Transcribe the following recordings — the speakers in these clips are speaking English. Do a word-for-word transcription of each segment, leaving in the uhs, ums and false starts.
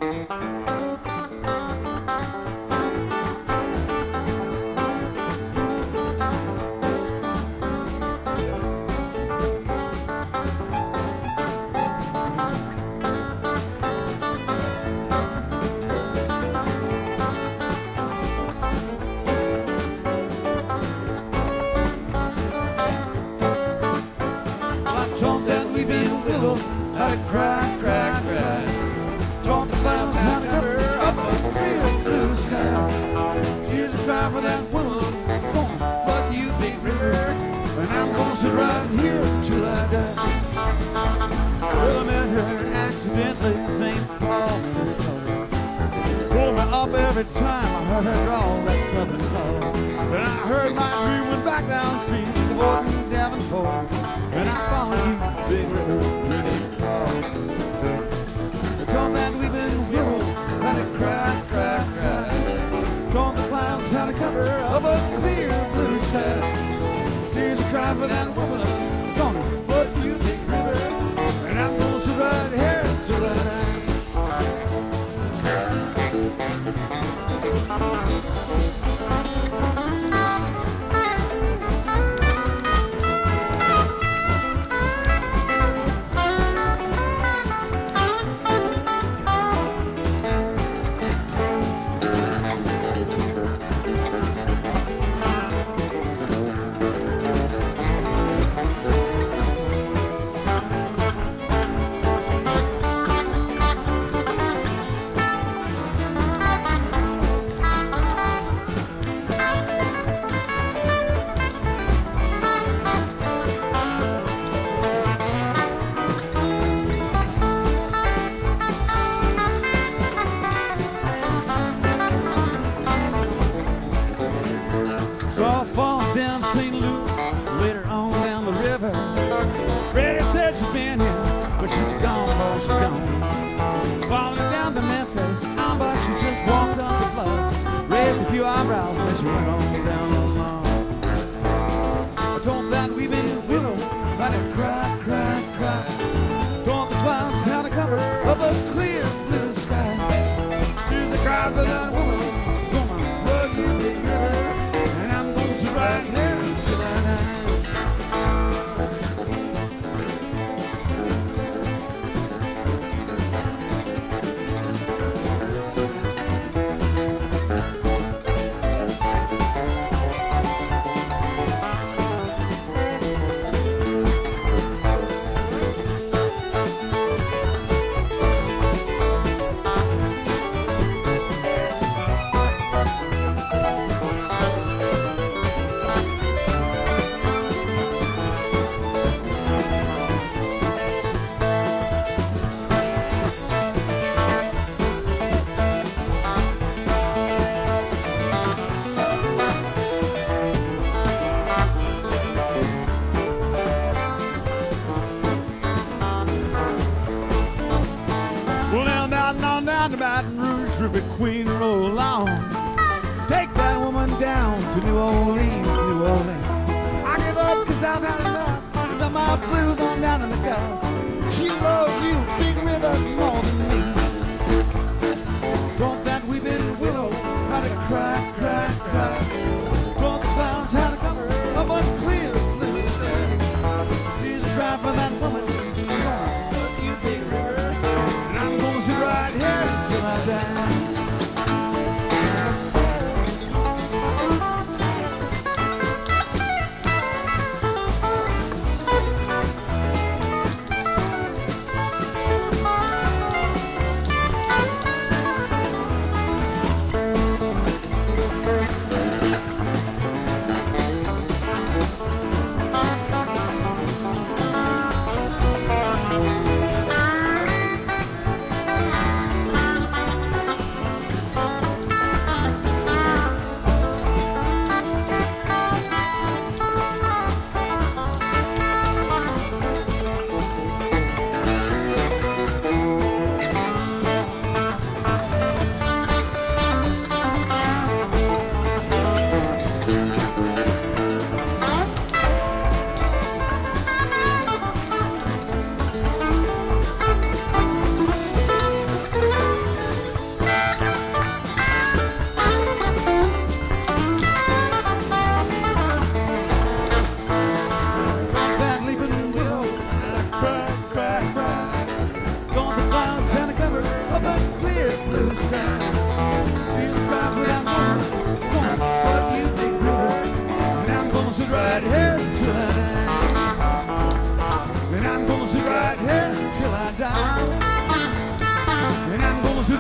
How to cry, cry, cry. Taught the clouds how to cover up a clear blue sky. Tears are cry for that woman, gonna flood you, big river. And I'm gonna sit right here till I die. Well, I met her accidentally in Saint Paul, Minnesota. Pulled me up every time I heard her draw that southern call. And I heard my dream went back downstream to Gordon Davenport. And I followed you, big river. Taught that weeping willow how to cry, cry, cry. Taught the clouds how to cover up a clear blue sky. Tears are crying for that woman, gonna flood you, big river. And I'm gonna sit right here till I die. Saw her fall down Saint Louis, later on down the river. Freddie said she's been here, but she's gone, boy, she's gone. Followed her down to Memphis, oh, but she just walked up the flood. Raised a few eyebrows, then she went on down the lawn. I told that weeping willow how to cry, cry, cry. Told the clouds how to cover up a clear blue sky. Here's a cry for that woman, gonna flood you, big river. Right here till I die. To Baton Rouge, Ruby Queen, roll along. Take that woman down to New Orleans, New Orleans. I give up cause I've had enough. I got my blues on down in the Gulf. She loves you, big river, more than me. Taught that weeping willow how to cry, cry, cry. Taught the clouds how to cover up a clear blue sky. She's a cry for that woman. You big river, and I'm gonna sit right here. I die.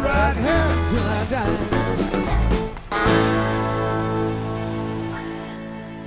right here till I die.